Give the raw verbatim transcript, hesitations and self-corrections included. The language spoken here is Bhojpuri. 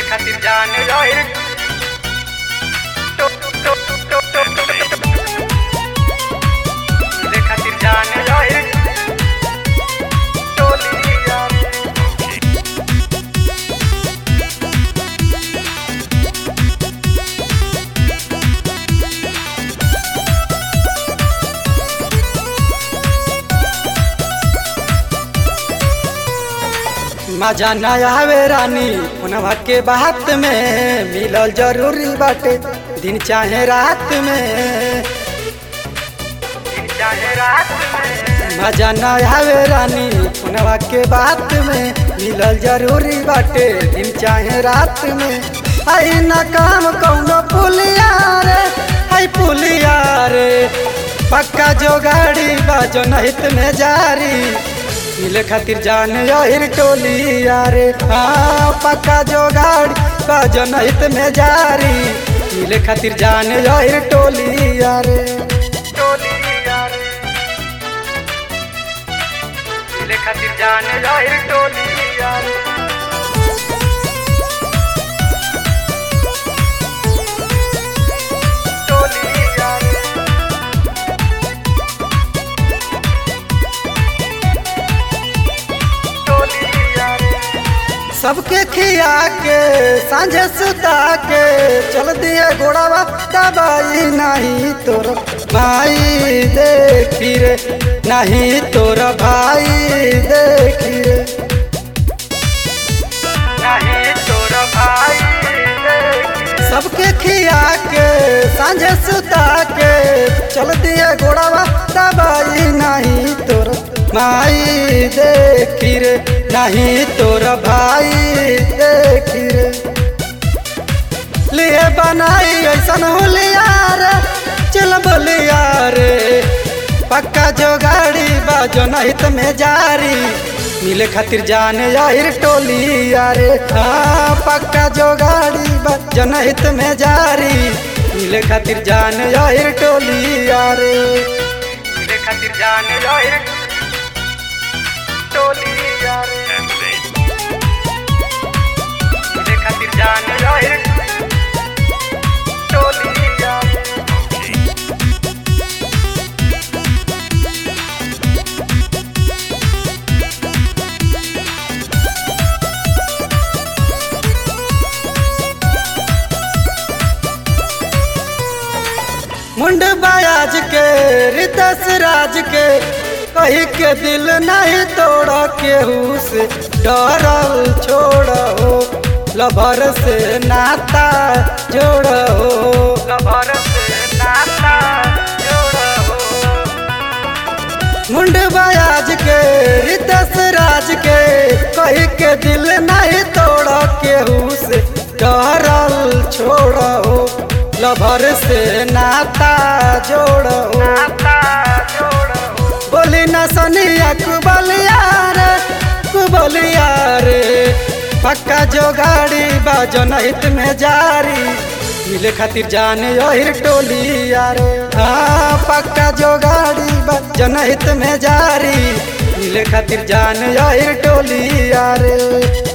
खातिर जान रहे तो तो तो तो मेरे खातिर जान रहे टोलिया मजा न आवे रानी उनवा के बात में मिलल जरूरी बाटे दिन चाहे रात में। चाहे रात में मजा न आवे रानी उनवा के बात में मिलल जरूरी बाटे दिन चाहे रात में। आई न काम कौनो पुलिया रे आई पुलिया रे पक्का जो गाड़ी बाजो नहित में जारी मिले खातिर जान यही टोली यारे। हाँ पक्का जो गाड़ी बाजो नहित में जारी मिले खातिर जान यही टोली यारे टोलिया मेरे खातिर जान रहे टोलिया टोलिया सबके खिया के सांझे सुता के चल दिए घोड़ावा दबाई नहीं तोर भाई देखी रे नहीं तोर भाई देखी रे नहीं तोर भाई सबके खिया के सांझे सुता के चल दिए घोड़ावा दबाई नहीं तोर माई देखी रे नहीं तोर भाई देखी रे लिए बनाई ऐसन होलिया रे चल बोलिया रे पक्का जो गाड़ी बाजो नहित में जारी मिले खातिर जान यही टोलिया रे। हाँ पक्का जो गाड़ी बाजो नहित में जारी मिले खातिर जान यही टोलिया रे मेरे खातिर जान रहे टोलिया मेरे खातिर जान रहे टोलिया मुंड बायाज के रितस राज के कही के दिल नहीं तोड़ केहू से डरल छोड़ो लभर से नाता जोड़ो लभर से नाता जोड़ो मुंड बायाज के रितस राज के कही के दिल नहीं तोड़ केहू से डरल छोड़ो लभर से नाता जोड़ो नाता जोड़ो बोली न सनिया कुबलिया रे कुबलिया रे पक्का जो गाड़ी बाजो नहित में जारी मिले खातिर जान यही टोलिया रे। हाँ पक्का जो गाड़ी बाजो नहित में जारी मिले खातिर जान यही टोलिया रे।